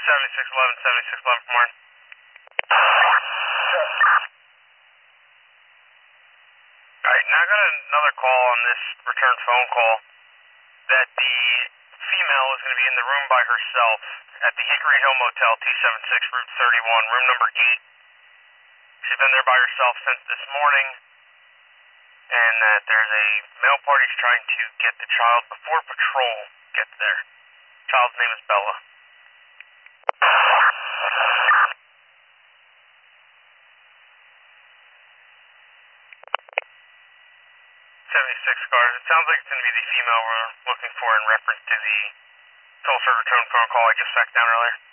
7611, 7611 from Martin. Alright, now I got another call on this return phone call that the female is going to be in the room by herself at the Hickory Hill Motel, T76, Route 31, room number 8. She's been there by herself since this morning, and that there's a male party trying to get the child before patrol gets there. Child's name is Bella. 76 cars. It sounds like it's going to be the female we're looking for in reference to the toll server tone phone call I just faxed down earlier.